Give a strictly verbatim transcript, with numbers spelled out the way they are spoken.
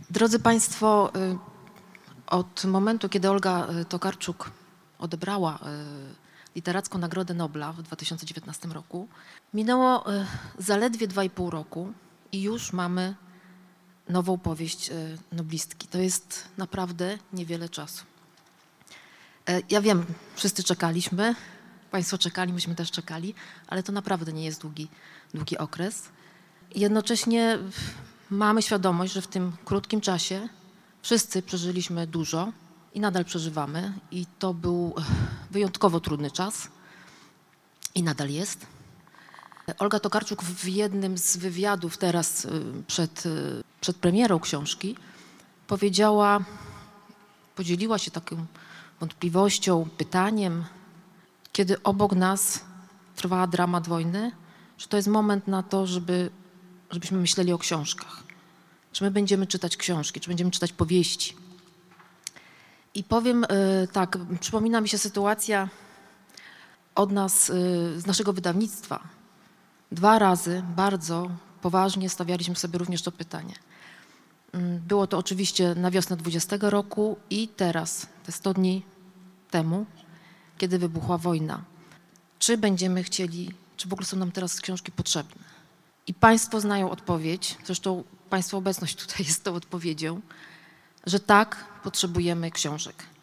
Drodzy Państwo, od momentu, kiedy Olga Tokarczuk odebrała Literacką Nagrodę Nobla w dwa tysiące dziewiętnastym roku, minęło zaledwie dwa i pół roku i już mamy nową powieść noblistki. To jest naprawdę niewiele czasu. Ja wiem, wszyscy czekaliśmy, Państwo czekali, myśmy też czekali, ale to naprawdę nie jest długi, długi okres. Jednocześnie mamy świadomość, że w tym krótkim czasie wszyscy przeżyliśmy dużo i nadal przeżywamy i to był wyjątkowo trudny czas i nadal jest. Olga Tokarczuk w jednym z wywiadów teraz przed, przed premierą książki powiedziała, podzieliła się taką wątpliwością, pytaniem, kiedy obok nas trwała dramat wojny, że to jest moment na to, żeby, żebyśmy myśleli o książkach. Czy my będziemy czytać książki, czy będziemy czytać powieści. I powiem tak, przypomina mi się sytuacja od nas, z naszego wydawnictwa. Dwa razy bardzo poważnie stawialiśmy sobie również to pytanie. Było to oczywiście na wiosnę dwudziestego roku i teraz, te sto dni temu, kiedy wybuchła wojna. Czy będziemy chcieli, czy w ogóle są nam teraz książki potrzebne? I Państwo znają odpowiedź, zresztą Państwa obecność tutaj jest tą odpowiedzią, że tak, potrzebujemy książek.